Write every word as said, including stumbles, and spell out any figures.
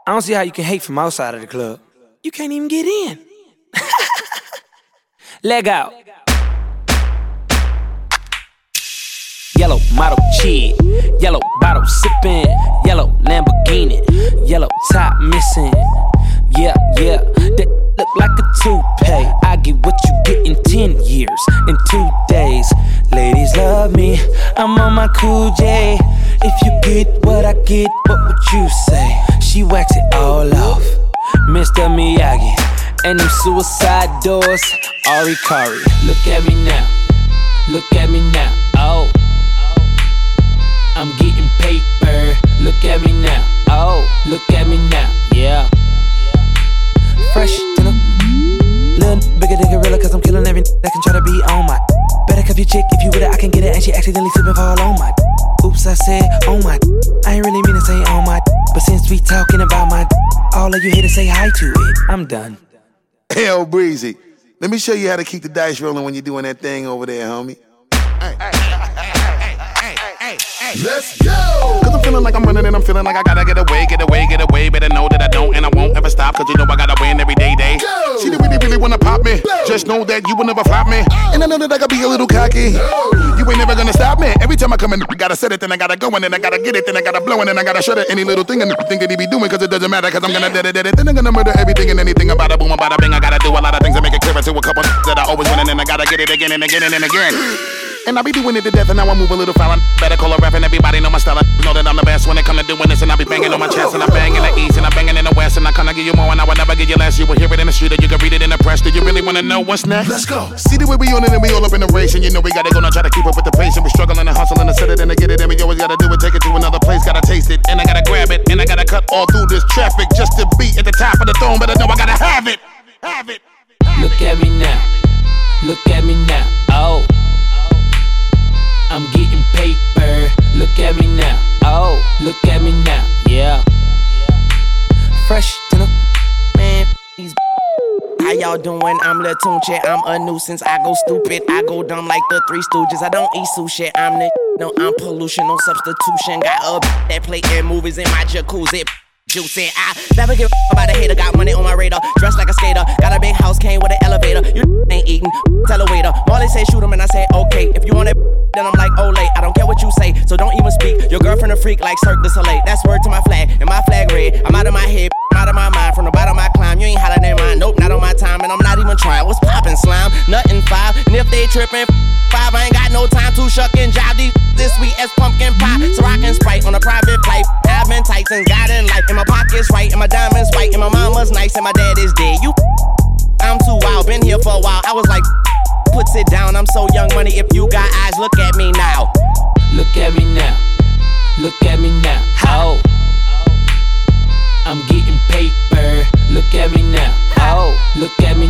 I don't see how you can hate from outside of the club. You can't even get in. Leg out. Yellow model chick, yellow bottle sippin', yellow Lamborghini, yellow top missing. Yeah, yeah, that look like a toupee. I get what you get in ten years, in two days. Ladies love me, I'm on my cool J. If you get what I get, what would you say? She wax it all off, Mister Miyagi. And them suicide doors, Ari Kari. Look at me now, look at me now, oh. I'm getting paper, look at me now, oh. Look at me now, yeah. Fresh to them, little bigger than gorilla, cause I'm killing every that can try to be on my. Better cuff your chick, if you with it, I can get it, and she accidentally slip and fall on my. Oops, I said, oh my. I ain't really mean to say on my, but since we talking about my, all of you here to say hi to it, I'm done. Hell, Breezy, let me show you how to keep the dice rolling when you're doing that thing over there, homie. Hey, hey, hey, hey, hey, hey, let's go! Cause I'm feeling like I'm running and I'm feeling like I gotta get away, get away, get away. Better know that I don't and I won't ever stop, cause you know I gotta win every day, day. Go! See, they really, really wanna pop me. Go! Just know that you will never flop me. Oh! And I know that I gotta be a little cocky. No! You ain't never gonna stop me. Every time I come in, I gotta set it, then I gotta go, and then I gotta get it, then I gotta blow, and then I gotta shut it. Any little thing and think that he be doing, cause it doesn't matter, cause I'm gonna dead it, dead it. Then I'm gonna murder everything and anything about a boom, about a bing. I gotta do a lot of things to make it clearer to a couple that I always win, and then I gotta get it again and again and again. And I be doing it to death, and now I move a little foul. Better call a rap, and everybody know my style. I know that I'm the best when it come to doing this, and I be banging on my chest, and I bang in the east, and I banging in the west, and I kinda give you more, and I would never give you less. You will hear it in the street, or you can read it in the press. Do you really wanna know what's next? Let's go. See the way we on it, and we all up in the race, and you know we gotta go now, try to keep up with the pace, and we struggling and hustling to set it and to get it, and we always gotta do it, take it to another place, gotta taste it, and I gotta grab it, and I gotta cut all through this traffic just to be at the top of the throne, but I know I gotta have it, have it. Have Look it. At me now, look at me now, oh. I'm getting paper, look at me now, oh. Look at me now, yeah. Fresh to the man, these. How y'all doing? I'm Lil Tunche, I'm a nuisance. I go stupid, I go dumb like the Three Stooges. I don't eat sushi, I'm the no, I'm pollution, no substitution. Got a that play in movies in my jacuzzi. Juicy, I never give a about a hater. Got money on my radar, dressed like a skater. Got a big house, came with an elevator. You ain't eating, tell a waiter. Molly say shoot him and I say okay. If you want it, then I'm like Olay. I don't care what you say, so don't even speak. Your girlfriend a freak like Cirque du Soleil. That's word to my flag, and my flag red. I'm out of my head, I'm out of my mind. From the bottom I climb, you ain't hollering in mine. Nope, not on my time, and I'm not even trying. What's poppin', slime? Nothing five, and if they trippin', five. I ain't got no time to shuck and jive. These this sweet as pumpkin pie. So rockin' Sprite on a private flight. I've been tight since God in life. And my pockets right, and my diamonds white, and my mama's nice, and my dad is dead. You, I'm too wild, been here for a while. I was like, put it down, I'm so young money. If you got eyes, look at me now. Look at me now, look at me now, oh. I'm getting paper, look at me now, oh. Look at me